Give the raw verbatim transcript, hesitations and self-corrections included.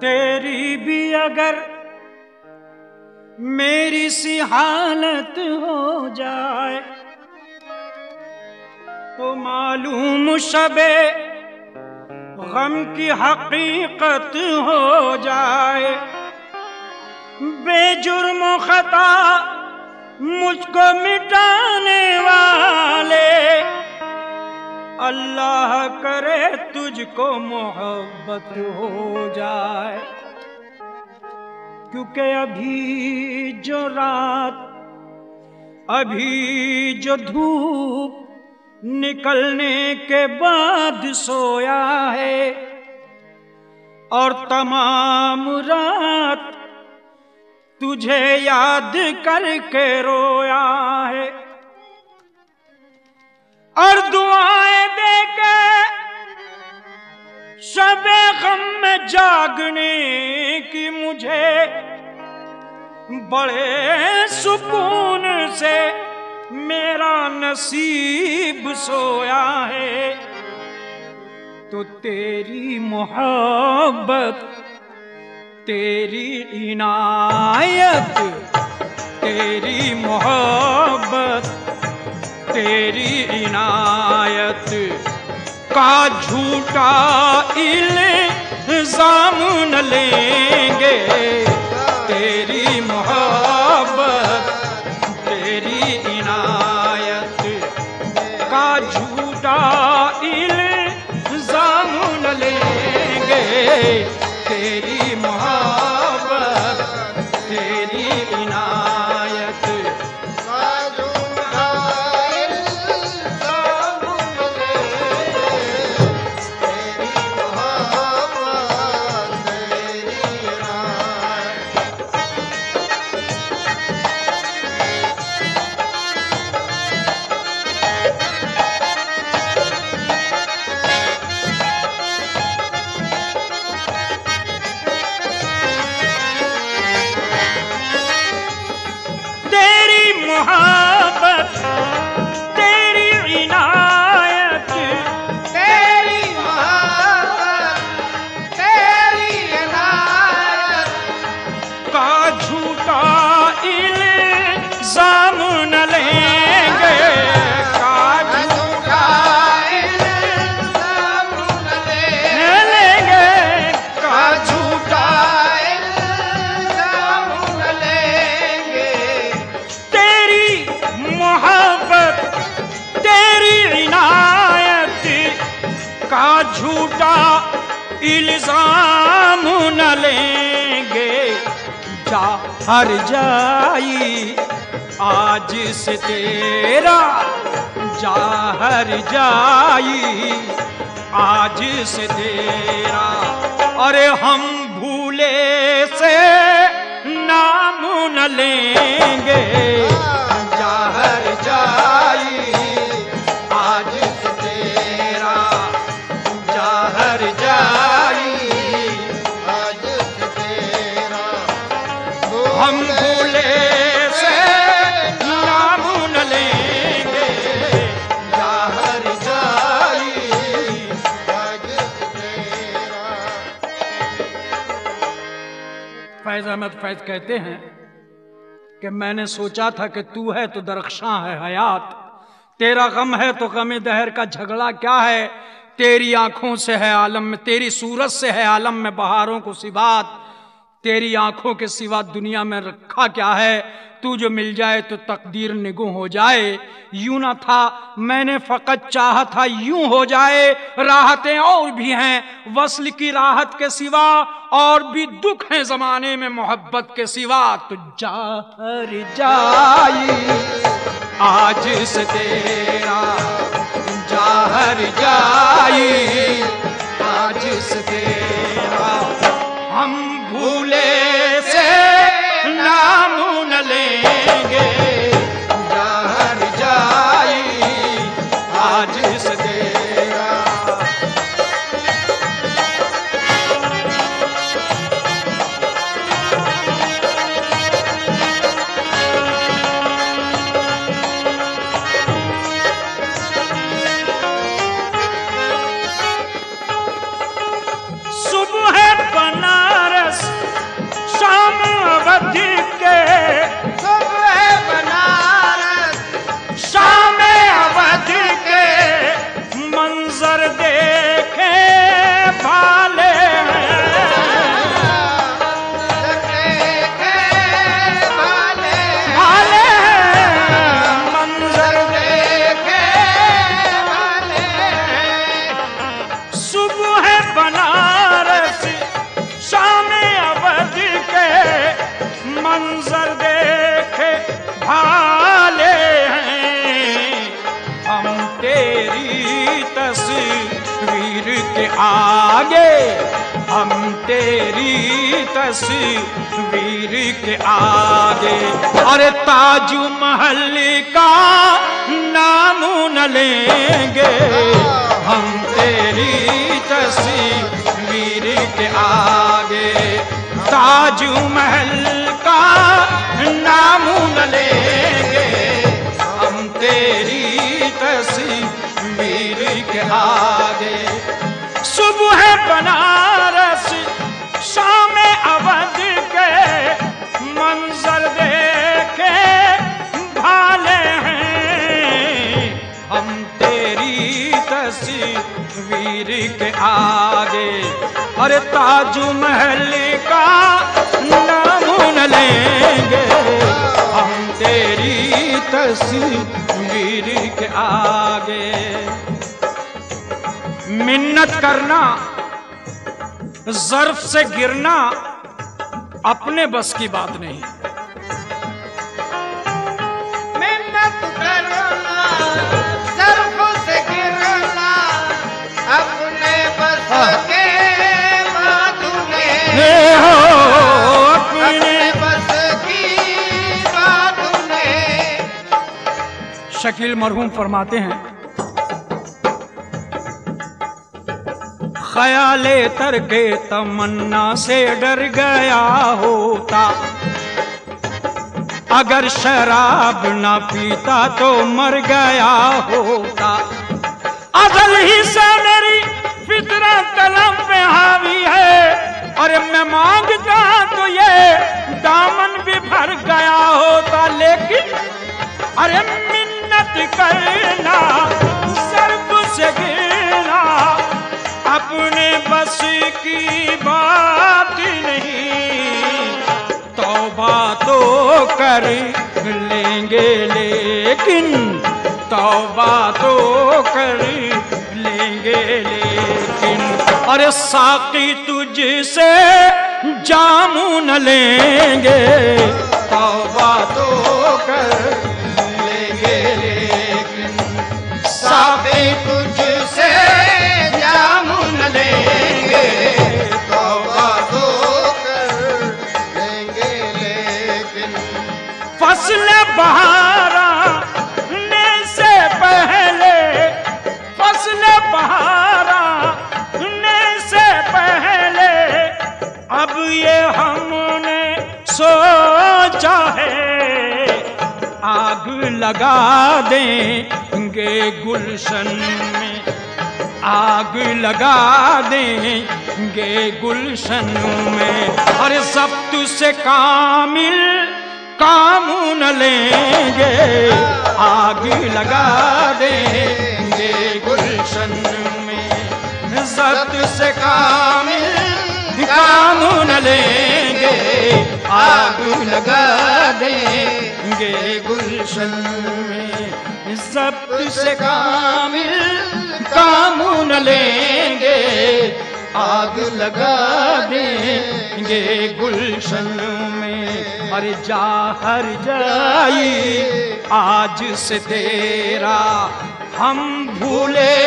तेरी भी अगर मेरी सी हालत हो जाए तो मालूम शबे गम की हकीकत हो जाए। बेजुर्म खता मुझको मिटाने वाले, अल्लाह करे तुझको मोहब्बत हो जाए। क्योंकि अभी जो रात, अभी जो धूप निकलने के बाद सोया है और तमाम रात तुझे याद करके रोया है और दुआएं देके शबे गम में जागने की मुझे बड़े सुकून से मेरा नसीब सोया है। तो तेरी मोहब्बत, तेरी इनायत, तेरी मोहब्बत, तेरी इनायत का झूठा इल्जाम न लेंगे। तेरी मोहब्बत, तेरी इनायत का झूठा इल्जाम न लेंगे। तेरी मोहब्बत, तेरी इनायत का झूठा इल्जाम न लेंगे। तेरी मोहब्बत, तेरी इनायत। मोहब्बत, तेरी इनायत, तेरी मोहब्बत, तेरी इनायत का झूठा इल्जाम न लेंगे। का झूठा इल्जाम न लेंगे। का झूठा इल्जाम न लेंगे। मोहब्बत, तेरी इनायत का झूठा इल्जाम न लेंगे। जा हर जाई आज से तेरा, जा हर जाई आज से तेरा। अरे हम भूले से नाम न लेंगे। जाहर जाई आज से तेरा, जाहर जाई आज से तेरा। हम भूले से नाम न लेंगे। जाहर जाई आज से तेरा। फैज अहमद फैज कहते हैं कि मैंने सोचा था कि तू है तो दरख्शां है हयात, तेरा गम है तो गम दहर का झगड़ा क्या है। तेरी आंखों से है आलम में, तेरी सूरत से है आलम में बहारों को सिबात। तेरी आंखों के सिवा दुनिया में रखा क्या है। तू जो मिल जाए तो तकदीर निगो हो जाए। यूं ना था मैंने फकत चाहा था यूं हो जाए। राहतें और भी हैं वस्ल की राहत के सिवा, और भी दुख हैं जमाने में मोहब्बत के सिवा। तो जाहर जाई आज से तेरा, जाहर जाई आज से तेरा। हम भूले से नाम न लेंगे। जाहर जाई आज से तेरा। आगे, हम तेरी तस्वीर के आगे। अरे ताज महल का नाम न लेंगे, हम तेरी तस्वीर के आगे। ताज महल का नाम न लेंगे, हम तेरी तस्वीर के आगे। सुबह बनारस शाम अवध के मंजर देखे भाले हैं, हम तेरी तस्वीर के आगे। अरे ताज महल का नाम न लेंगे, हम तेरी तस्वीर के आगे। मिन्नत करना, ज़र्फ से गिरना अपने बस की बात नहीं। मिन्नत करना, ज़र्फ से गिरना अपने बस के बात नहीं। हो अपने बस की बात नहीं। शकील मरहूम फरमाते हैं, ख्याले तरके तमन्ना से डर गया होता, अगर शराब ना पीता तो मर गया होता। अजल ही से मेरी फितरत तलब पे हावी है, अरे मैं मांगता तो ये दामन भी भर गया होता। लेकिन अरे मिन्नत करना, सर्फ से गिरना अपने बस की बात नहीं। तौबा तो कर लेंगे लेकिन, तौबा तो कर लेंगे लेकिन। अरे साकी तुझसे जामू न लेंगे, तौबा तो कर लेंगे लेकिन। साकी तुझसे जामू न लेंगे, तौबा तो कर लेंगे लेकिन। फसल बहारा ने से पहले, फसल बहारा ने से पहले अब ये हमने सोचा है, आग लगा देंगे गुलशन में, आग लगा देंगे गुलशन में। और जब्त से कामिल काम न लेंगे, आग लगा देंगे गुलशन में। जब्त से कामिल काम न लेंगे, आग लगा देंगे गुलशन में। जब्त से कामिल काम न लेंगे, आग लगा देंगे गुलशन में। अरे जा हर जाई आज से तेरा हम भूले